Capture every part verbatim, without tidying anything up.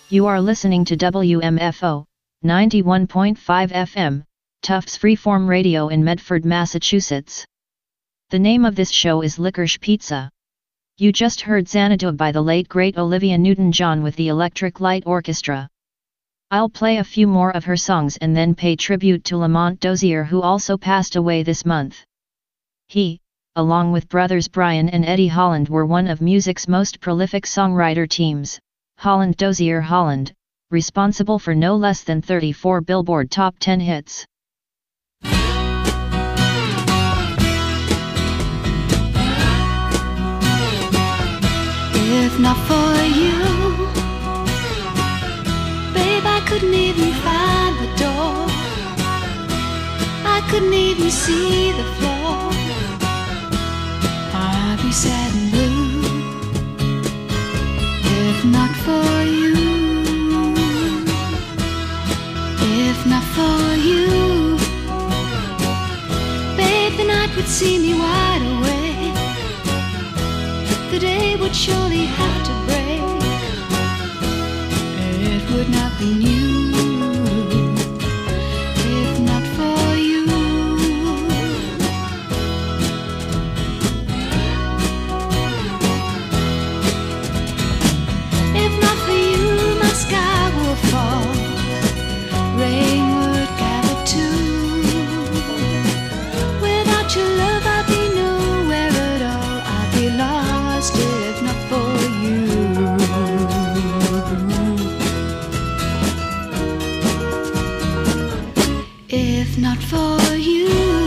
You are listening to W M F O, ninety-one point five F M, Tufts Freeform Radio in Medford, Massachusetts. The name of this show is Licorice Pizza. You just heard Xanadu by the late great Olivia Newton-John with the Electric Light Orchestra. I'll play a few more of her songs and then pay tribute to Lamont Dozier, who also passed away this month. He, along with brothers Brian and Eddie Holland, were one of music's most prolific songwriter teams, Holland Dozier Holland, responsible for no less than thirty-four Billboard Top ten hits. If not for you, babe, I couldn't even find the door. I couldn't even see the floor. I'd be sad and blue. If not for you, if not for you, babe, the night would see me wide awake. The day would surely have to break. It would not be new if not for you. If not for you, my sky will fall, rain would gather too. Without your love, I'd be nowhere at all. I'd be lost if not for you. If not for you,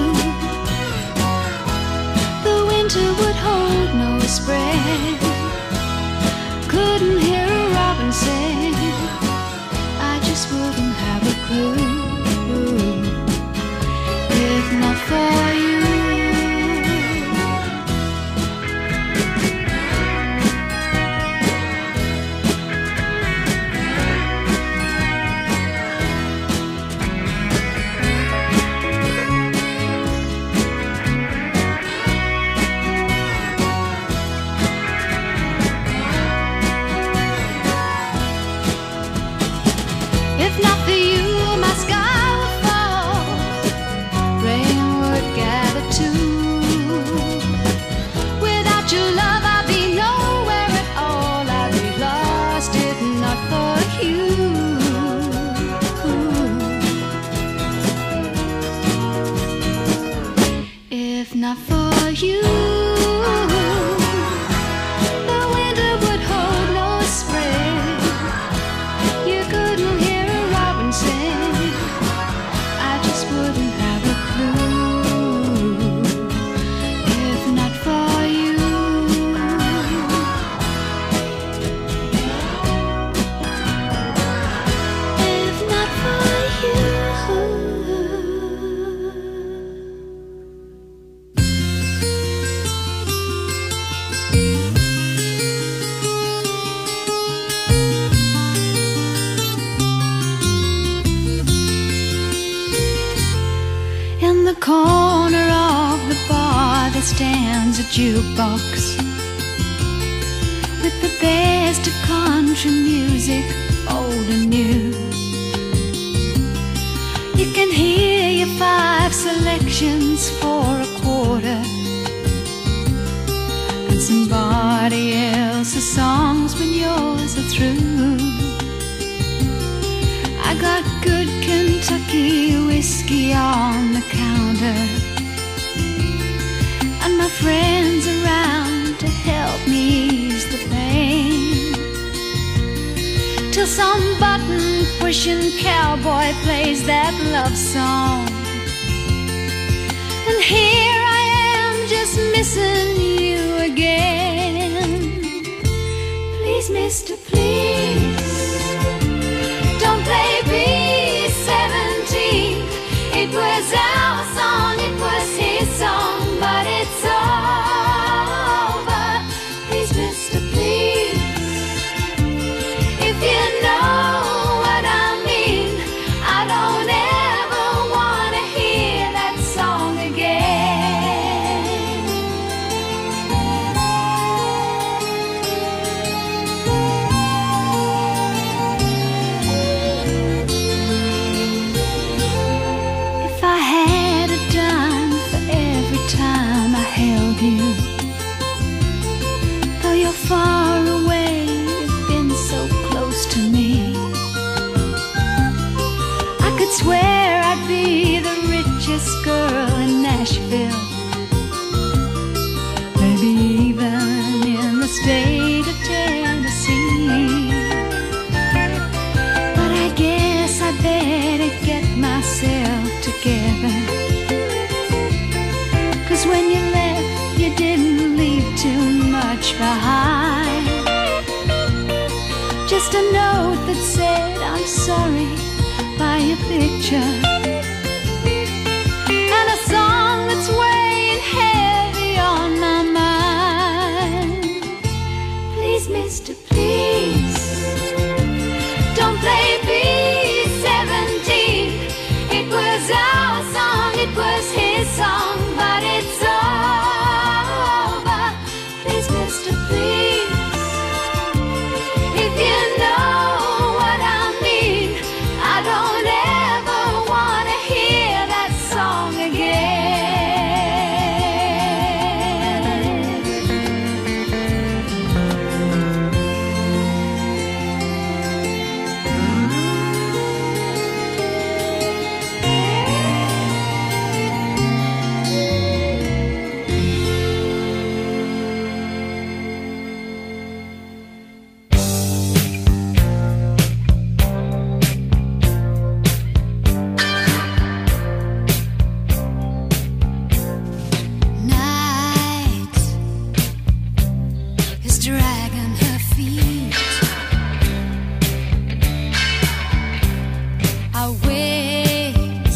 the winter would hold no spring. Couldn't hear a robin sing, I just wouldn't have a clue. If not for you. If not for you, my sky would fall, rain would gather too. Without your love, I'd be nowhere at all. I'd be lost if not for you. If not for you, the winter would hold no spring. You couldn't hear a robin sing, I just wouldn't have a clue. If not for you. If not for you. In the corner of the bar there stands a jukebox with the best of country music, old and new. You can hear your five selections for a quarter, and somebody else's songs when yours are through. I got good Kentucky whiskey on the counter, and my friends around to help me ease the pain, till some button-pushing cowboy plays that love song. And here I am just missing you again. Please, mister, please, don't play B seventeen. It was our song, it was his song, but it's over. Please, mister, please, if you know what I mean, I don't ever want to hear that song again. girl in Nashville, maybe even in the state of Tennessee. But I guess I better get myself together, 'cause when you left, you didn't leave too much behind. Just a note that said I'm sorry by your picture, and a song that's weighing heavy on my mind. Please, mister, please, don't play B seventeen. It was our song, it was his song, but it's over. Please, mister, please, if you know what I mean, I don't ever want to hear that song again. Night is dragging her feet. I wait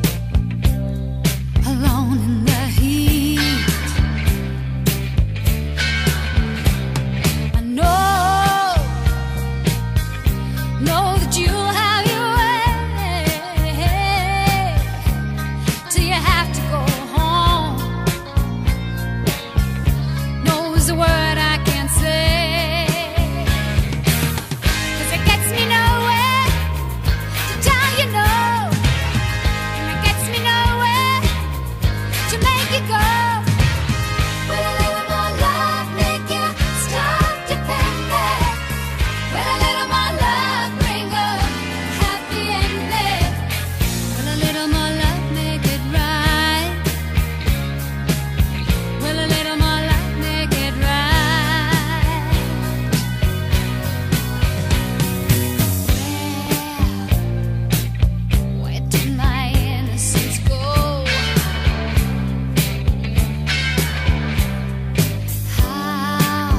alone in the heat. I know, know that you'll have your way till you have to go home. Knows the word I can't say, 'cause it gets me nowhere to tell you no, and it gets me nowhere to make you go. Will a little more love make you stop depending? Will a little more love bring a happy ending? Will a little more love make it right? Will a little more love make it right? Where, where did my innocence go? How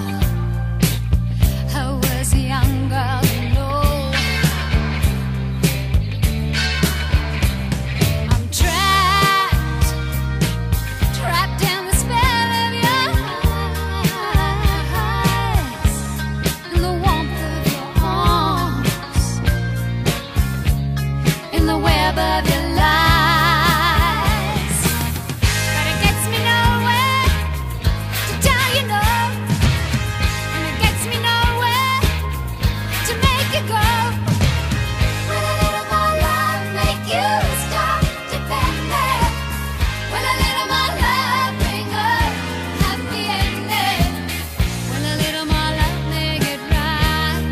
I was a young girl to know I'm trapped, trapped in the spell of your eyes, in the warmth of your arms, in the web of your lies. But it gets me nowhere to tell you no, and it gets me nowhere to make you go. Will a little more love make you stop depending? Will a little more love bring a happy ending? Will a little more love make it right?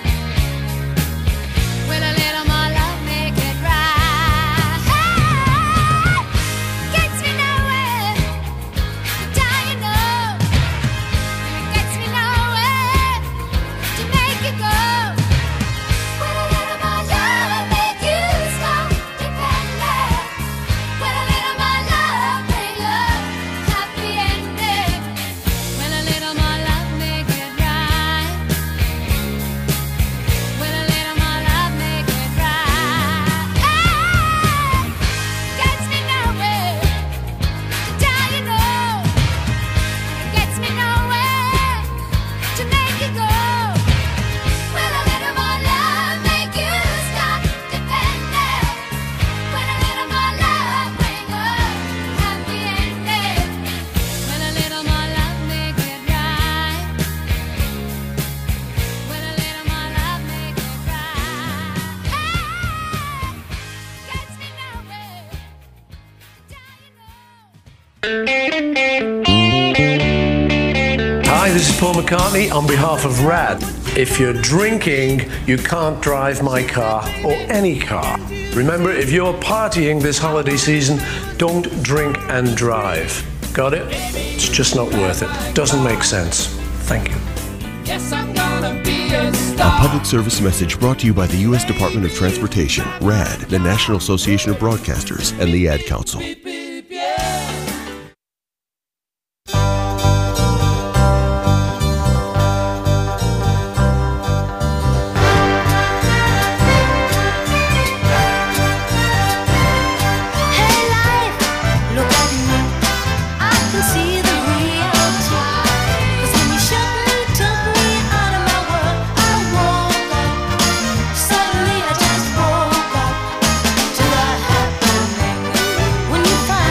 Will a little more love make it right? Gets me nowhere to tell you no, and it gets me nowhere to make you go. Will a little more love make you stop depending? Will a little more love bring a happy ending? Will a little more love make it right? Will a little more love make it right? Gets me nowhere to tell you no, and it gets me nowhere to make you go. Will a little more love make you stop depending? Will a little more love bring a happy ending? Will a little more love make it right? Will a little more love make it right? Gets me nowhere to tell you no. Hi, this is Paul McCartney on behalf of RAD. If you're drinking, you can't drive my car or any car. Remember, if you're partying this holiday season, Don't drink and drive. Got it? It's just not worth it. Doesn't make sense. Thank you. Yes, I'm gonna be a A star. public service message brought to you by the U S Department of Transportation, RAD, the National Association of Broadcasters, and the Ad Council. Beep, beep, yeah. Hey life, look at me. I can see the reality. 'Cause when you shut me, took me out of my world, I woke up. Suddenly I just woke up to the happening. When you find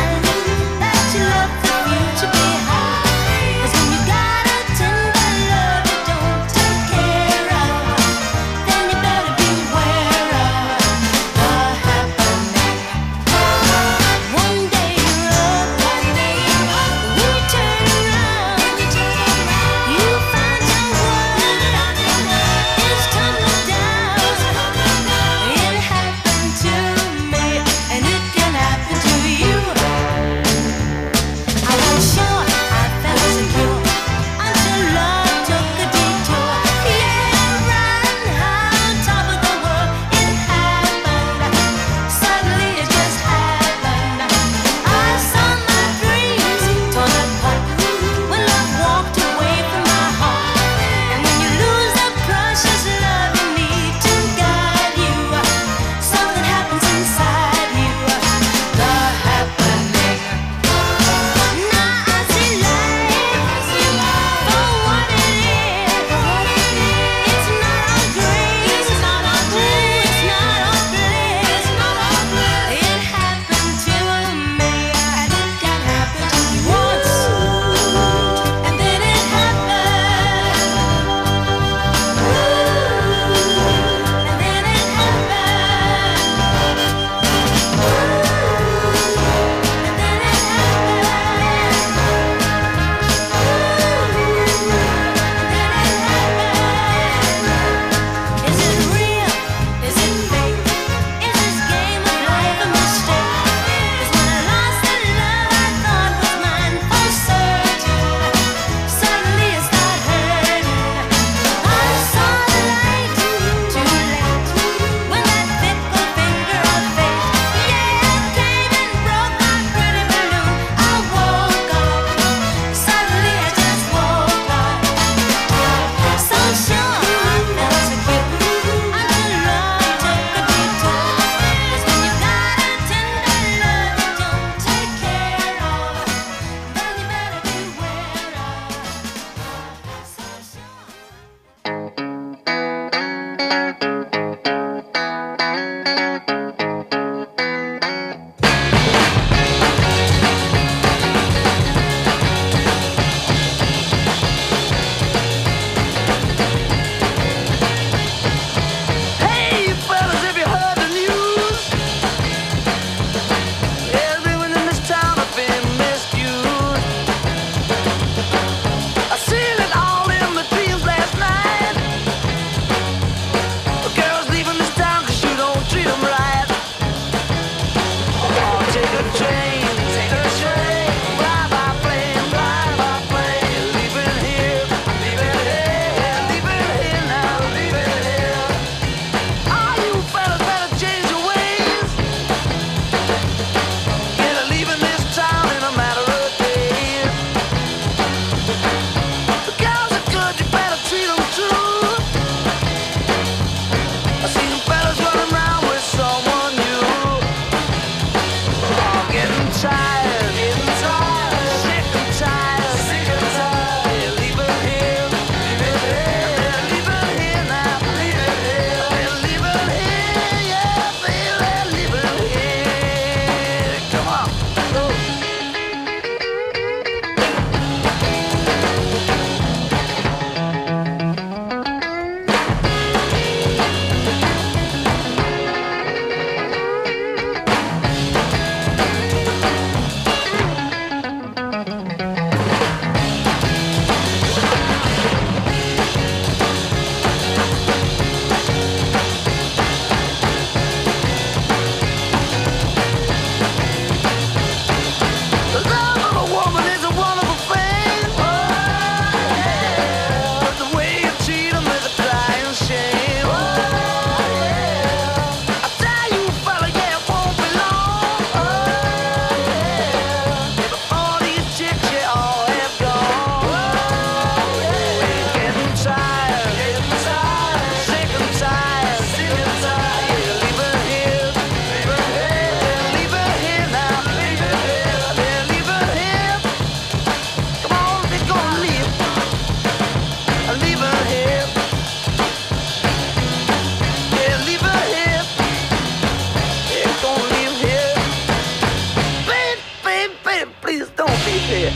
said.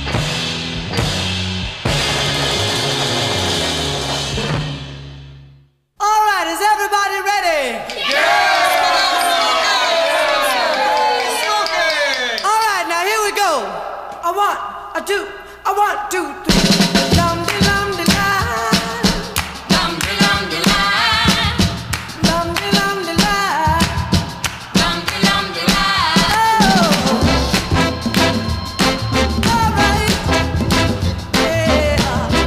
All right, is everybody ready? Yeah! All right, now here we go. A one, a two, a one, two, three. Dum de dum de la. Dum de dum de la. Dum de dum de la. Dum de dum de la. Oh. All right. Yeah.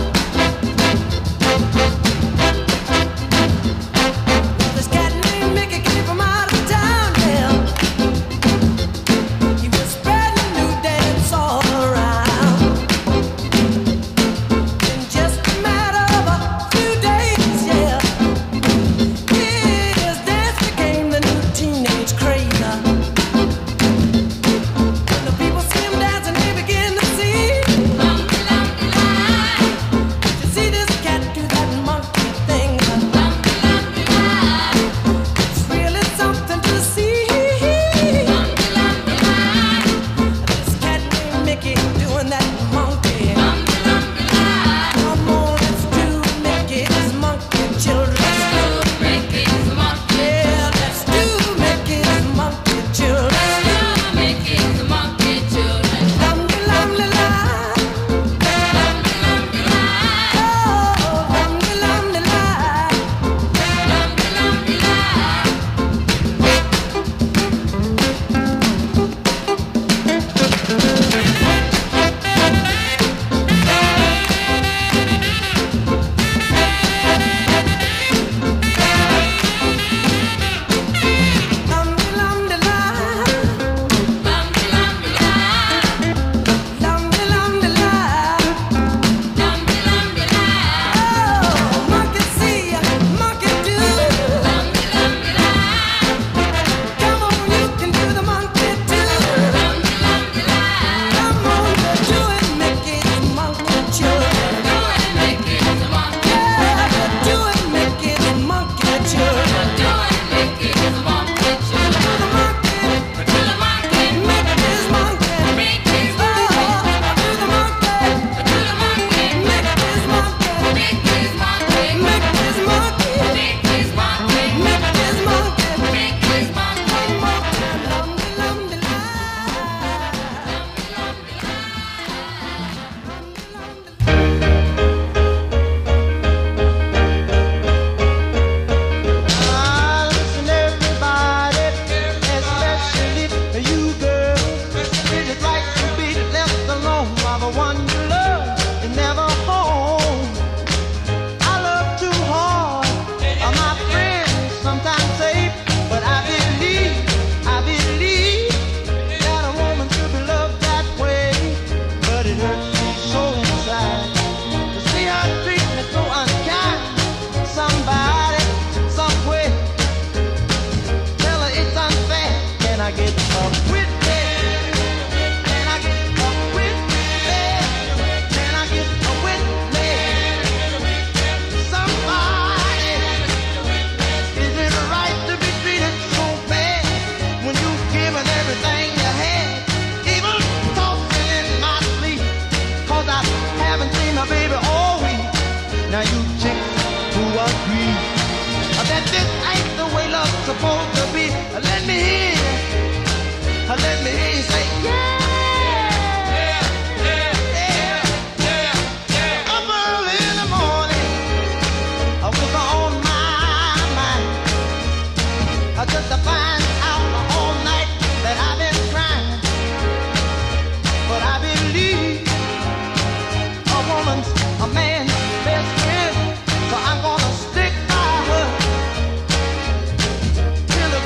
This cat named Mickey came from out of town, yeah. He was spreading new dance all around. In just a matter of a few days, yeah, his dance became the new teenage craze. When the people see him dancing, they begin to see. You see this cat do that monkey thing. It's really something to see. This cat named Mickey doing that monkey. Come on, let's do Mickey's monkey children. Yeah, let's do Mickey's monkey children. Dum de lam de la. Oh, dum de lam de la. Dum de lam de la. Dum de lam de la. Oh, monkey see, monkey do. Come on, you can do the monkey too. Come on, do it, Mickey's monkey children. Yeah, do it, Mickey's monkey children. Do the monkey, Mickey's monkey. Oh, do the monkey, Mickey's monkey. Mickey's monkey. Dum de lam de la. Ah, listen, everybody, especially you girls. Is it right to be left alone while the one you love is never home? I love too hard. Uh, my friends sometimes say, but I believe, I believe that a woman should be loved that way. But it hurts me so inside to see her treat me so unkind. Somebody, somewhere, tell her it's unfair. Can I get a witness? Can I get a witness? Can I get a witness? Somebody, is it right to be treated so bad when you've given everything you had? Even talking in my sleep, 'cause I haven't seen my baby all week. Now you chicks who agree that this ain't the way love's supposed to be, let me hear, let me hear you say, yeah. Up early in the morning, with her on my mind, just to find out all night that I've been crying. But I believe a woman's a man's best friend, so I'm gonna stick by her till the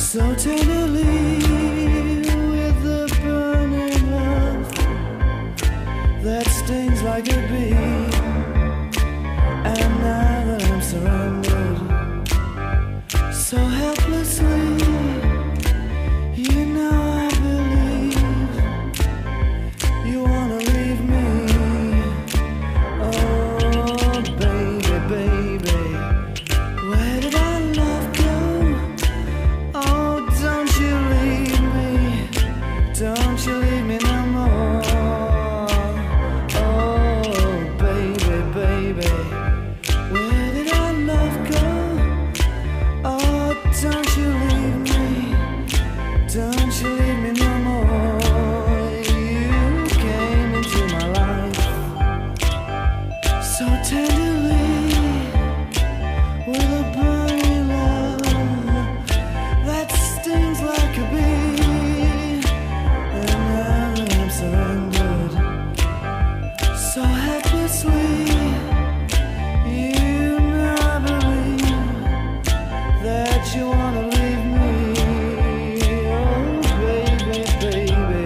So tenderly with the burning love that stings like a bee. And now that I'm surrounded so helplessly, you know I believe you wanna leave me. Oh baby, baby, where did our love go? Oh, don't you leave me, don't you leave me no more. Oh baby, baby, where did our love go? Oh, don't you leave me, don't you leave me no more. You came into my life so tenderly with a burning love that stings like a bee. And now that I'm surrendered so helplessly, you know I believe that you wanna leave me. Oh baby, baby,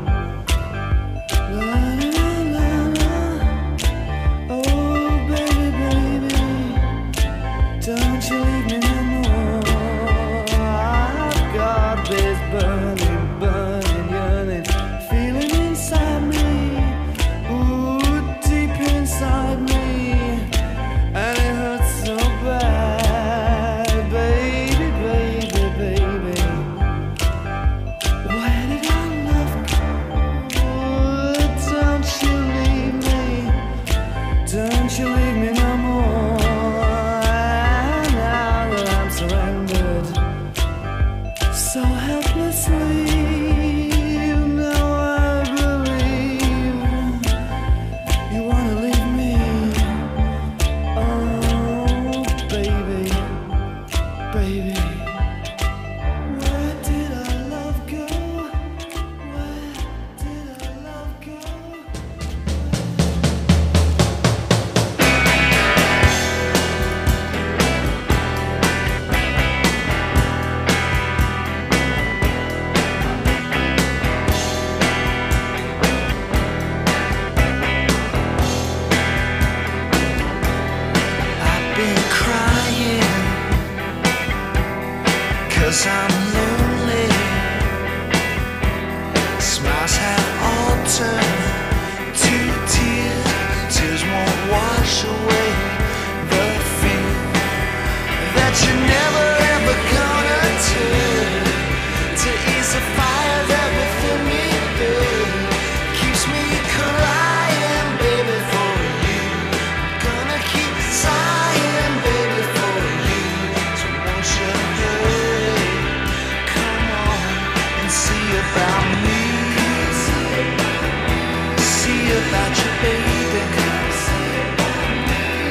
la la la la. Oh baby, baby, don't you leave me no more. I've got this burning, burning, yearning feeling inside me, ooh, deep inside me, and it hurts so bad, baby, baby, baby. Where did our love go? Don't you leave me, don't you leave me no more. Now that I'm surrendered so helplessly, you know I believe you wanna leave me. Oh baby, baby, where did our love go? Where did our love go? I've been crying 'cause I'm lonely. Smiles have all turned to tears. Tears won't wash away the fear that you're never ever gonna turn to ease the fire that within me burns. Keeps me crying, baby, for you. Gonna keep sighing, baby, for you. So won't you hurry? Come on and see about me. See about your baby.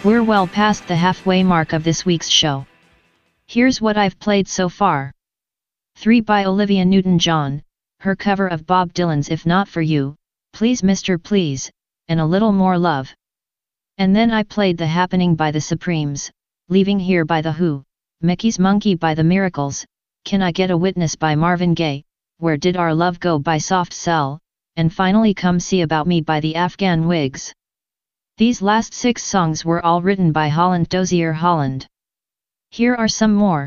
We're well past the halfway mark of this week's show. Here's what I've played so far. three by Olivia Newton-John, her cover of Bob Dylan's If Not For You, Please Mister Please, and A Little More Love. And then I played The Happening by the Supremes, Leaving Here by The Who, Mickey's Monkey by The Miracles, Can I Get a Witness by Marvin Gaye, Where Did Our Love Go by Soft Cell, and finally Come See About Me by the Afghan Whigs. These last six songs were all written by Holland Dozier Holland. Here are some more.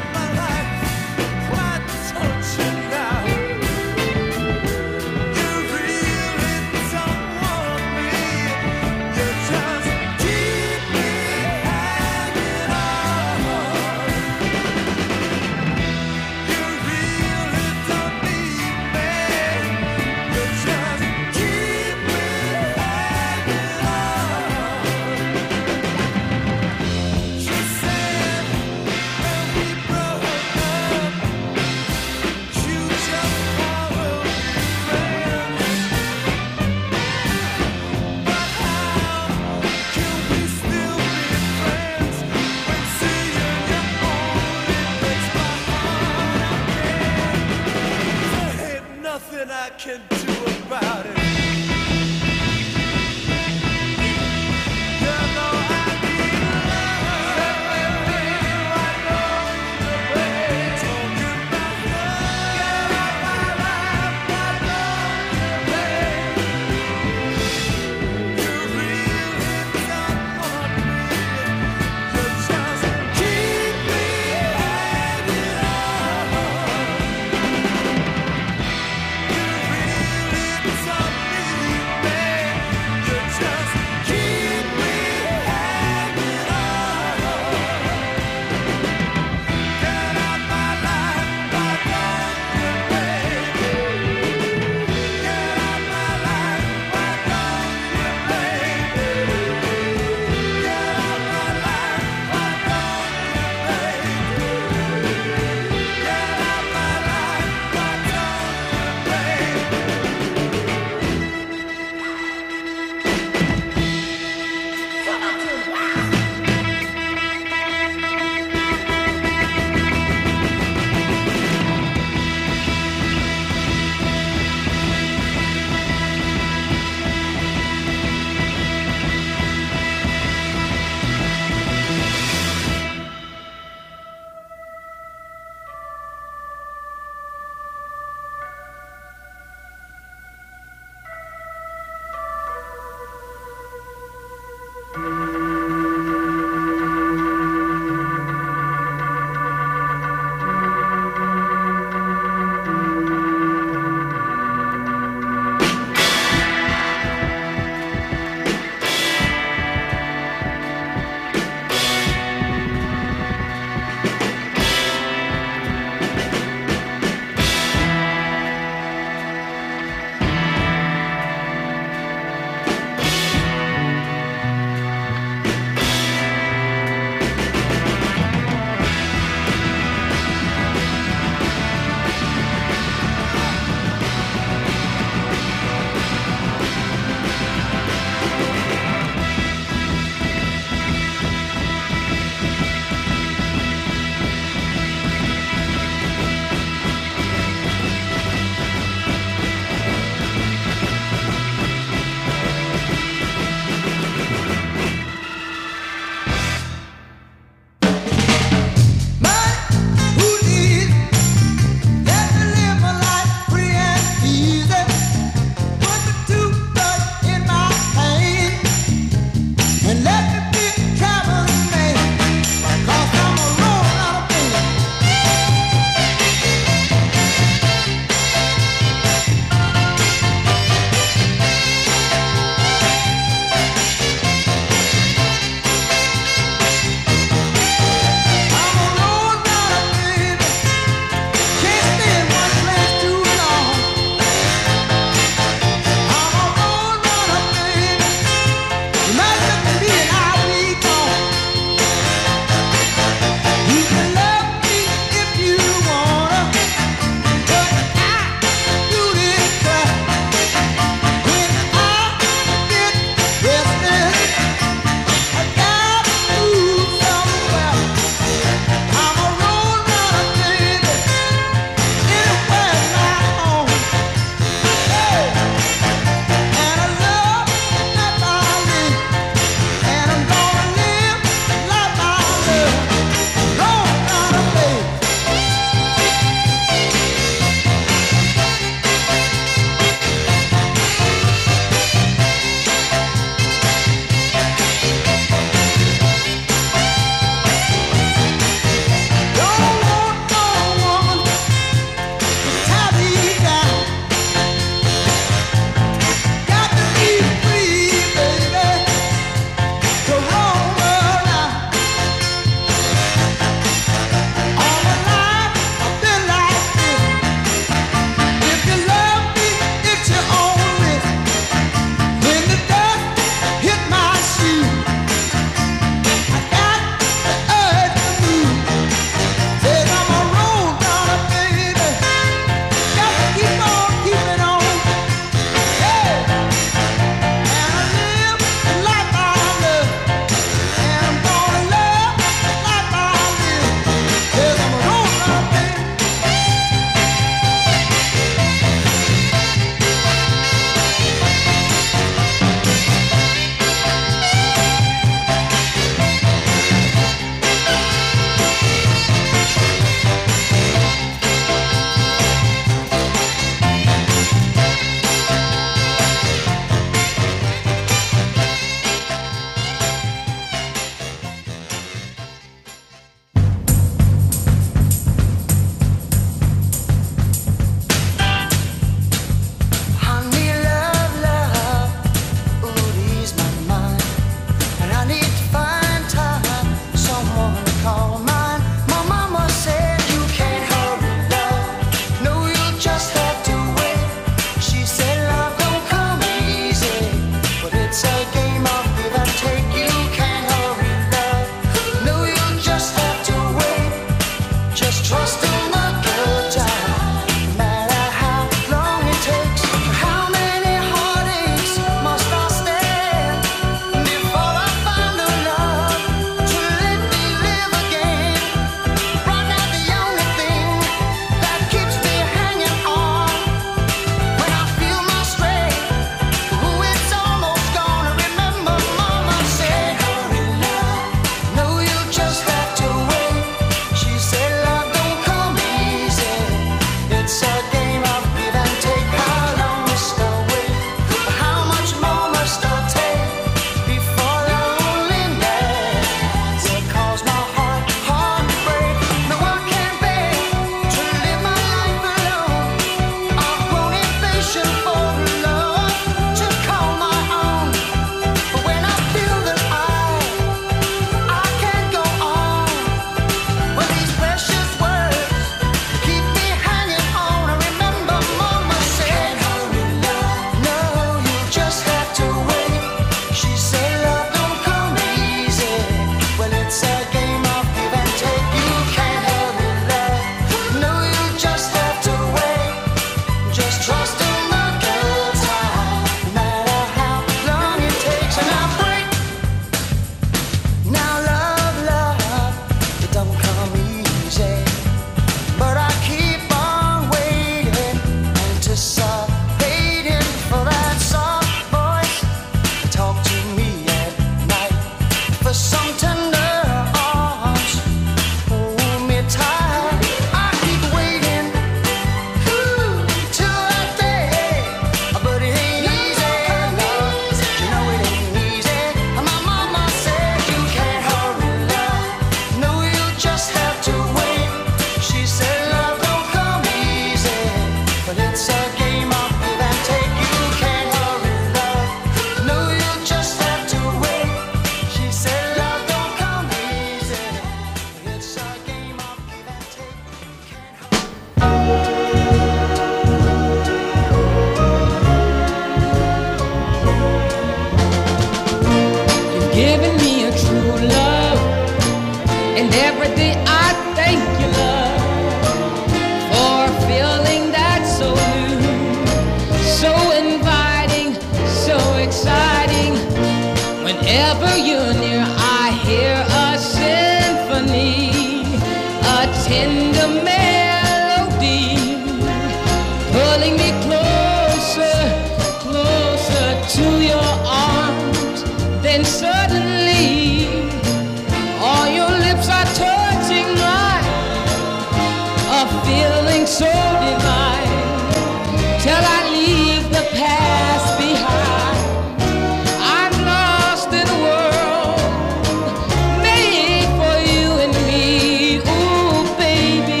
giving me a true love. And every day I thank you, love, for a feeling that's so new, so inviting, so exciting. Whenever you're near, I hear a symphony, a tender melody, pulling me closer, closer to your arms. Then suddenly, all your lips are touching mine, a feeling so divine, till I leave the past behind. I'm lost in a world made for you and me, ooh baby.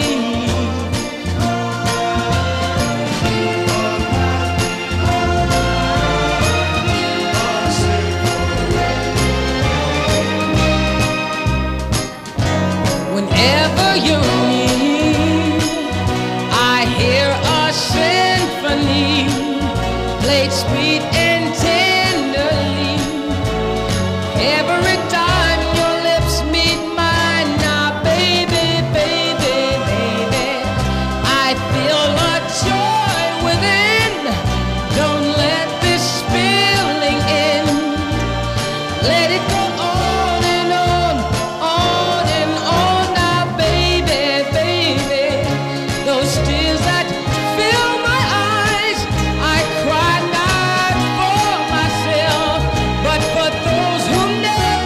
Whenever you're near, I hear a symphony, played sweet and tenderly. Every time your lips meet mine, now baby, baby, baby, I feel a joy within. Don't let this feeling end. Let it go on and on, on and on. Now baby, baby, those tears that fill my eyes, I cry not for myself, but for those who never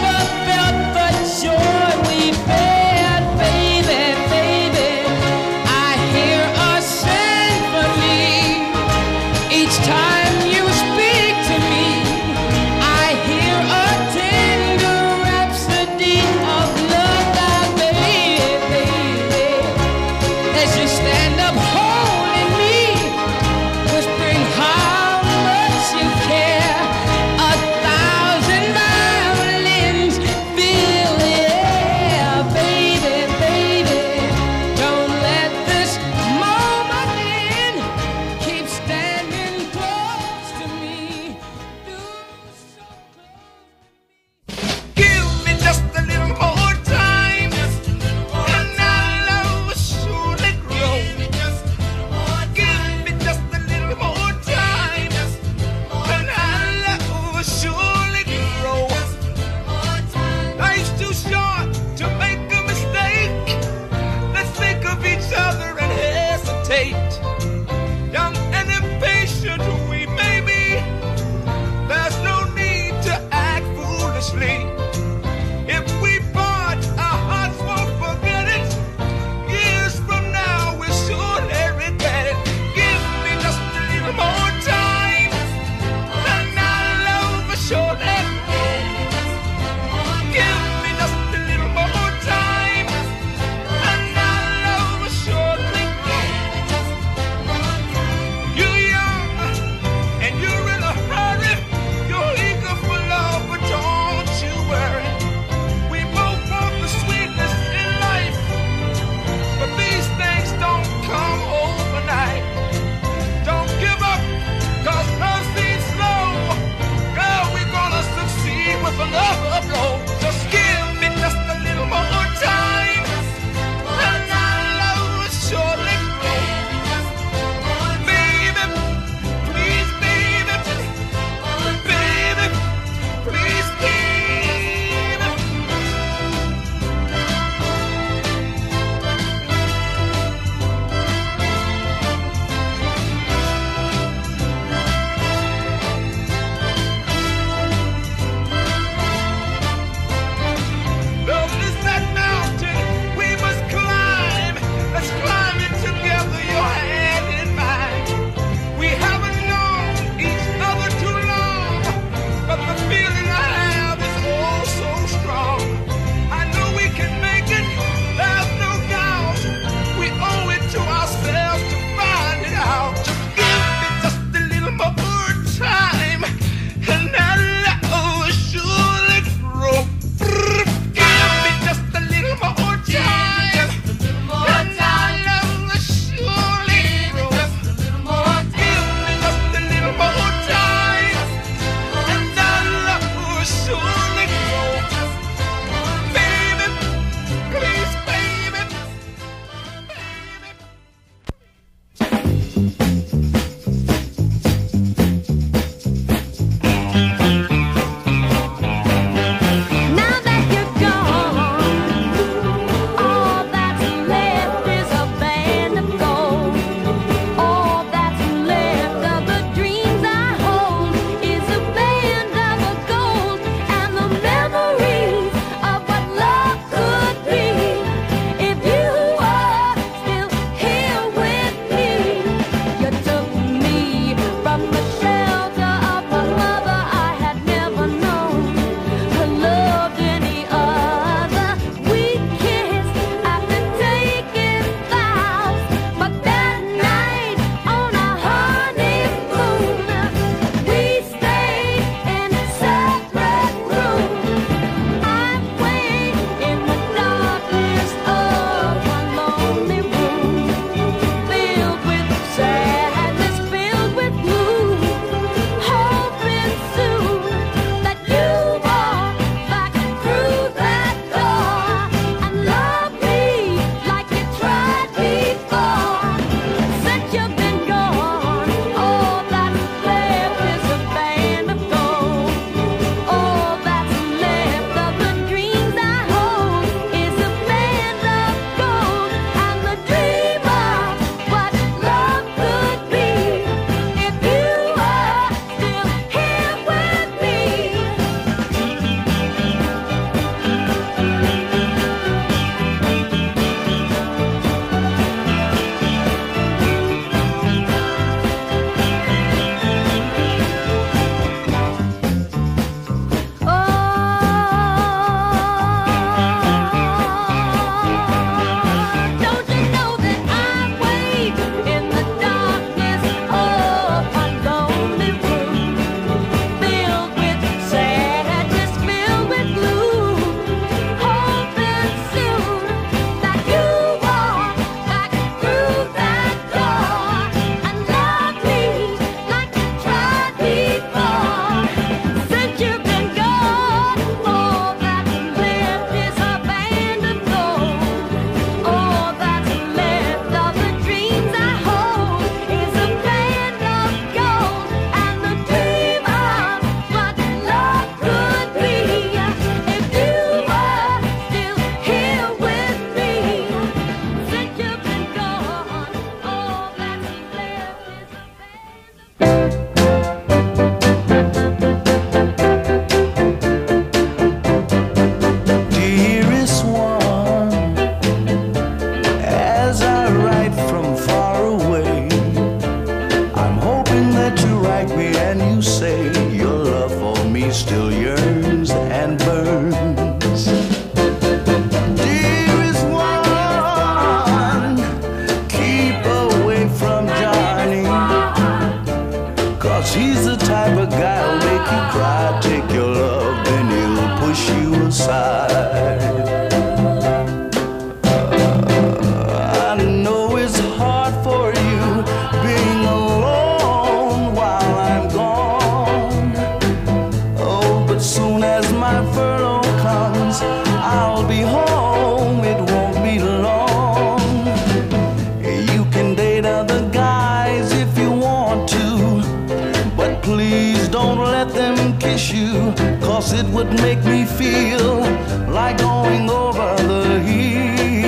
soon as my furlough comes, I'll be home, it won't be long. You can date other guys if you want to, but please don't let them kiss you, cause it would make me feel like going over the hill.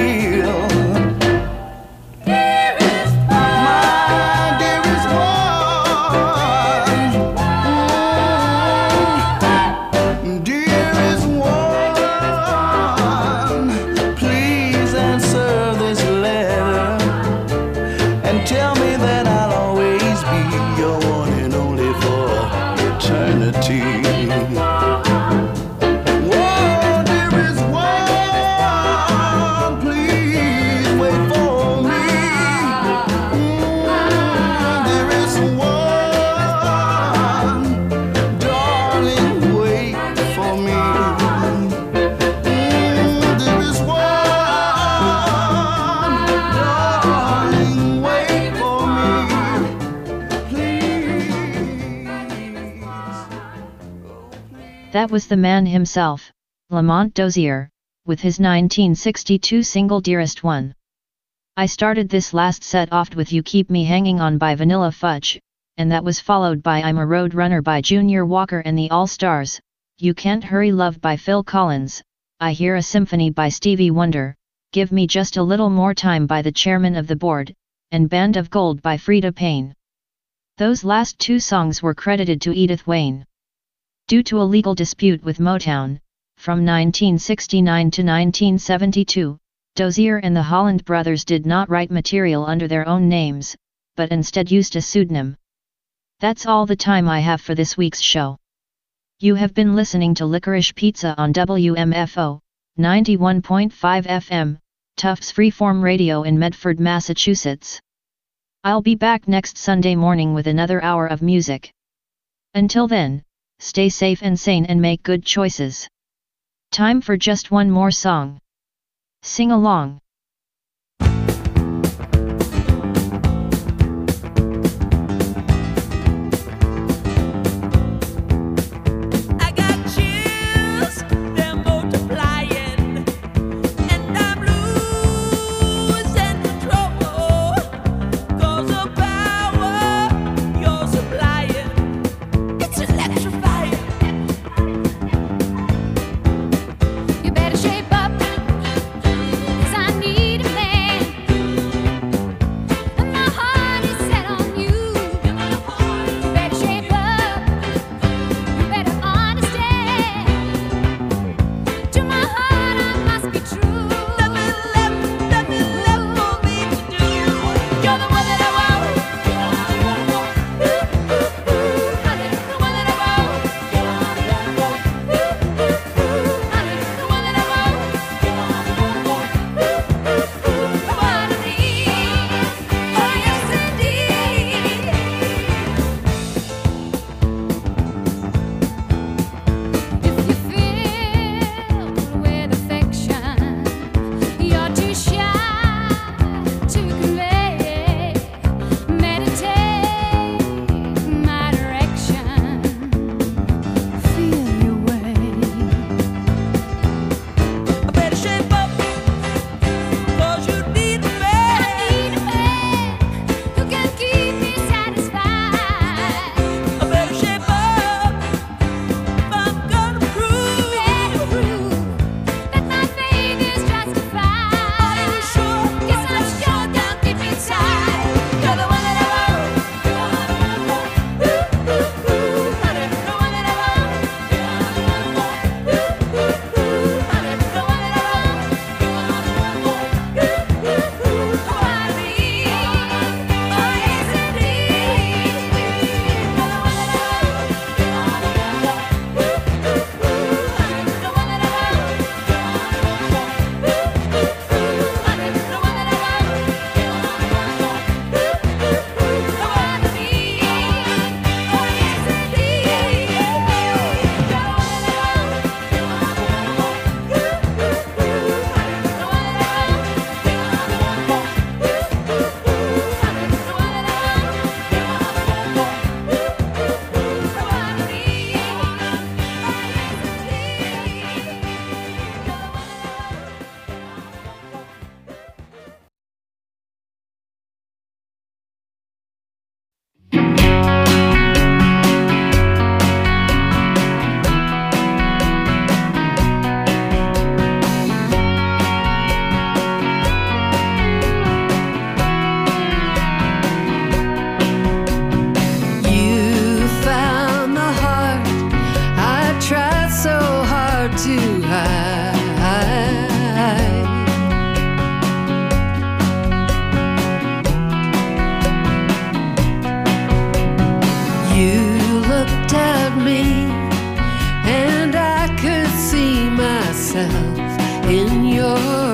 That was the man himself, Lamont Dozier, with his nineteen sixty-two single Dearest One. I started this last set off with You Keep Me Hanging On by Vanilla Fudge, and that was followed by I'm a Road Runner by Junior Walker and the All-Stars, You Can't Hurry Love by Phil Collins, I Hear a Symphony by Stevie Wonder, Give Me Just a Little More Time by the Chairman of the Board, and Band of Gold by Freda Payne. Those last two songs were credited to Edith Wayne. Due to a legal dispute with Motown, from nineteen sixty-nine to nineteen seventy-two, Dozier and the Holland brothers did not write material under their own names, but instead used a pseudonym. That's all the time I have for this week's show. You have been listening to Licorice Pizza on W M F O, ninety-one point five F M, Tufts Freeform Radio in Medford, Massachusetts. I'll be back next Sunday morning with another hour of music. Until then, stay safe and sane and make good choices. Time for just one more song. Sing along. You better shape up, 'cause I to hide. You looked at me, and I could see myself in your